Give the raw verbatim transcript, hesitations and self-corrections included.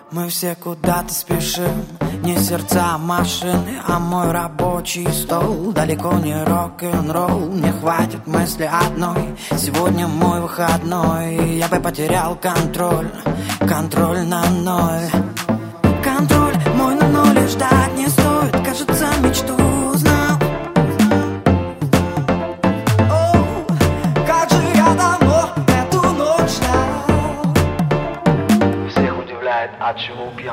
Мы все куда-то спешим, не сердца машины, а мой рабочий стол. Далеко не рок-н-ролл, не хватит мысли одной. Сегодня мой выходной, я бы потерял контроль, контроль на ноль. Контроль мой на ноль, ждать не стоит, кажется, мечту узнал. О, как же я давно эту ночь ждал. Всех удивляет, от чего пьян.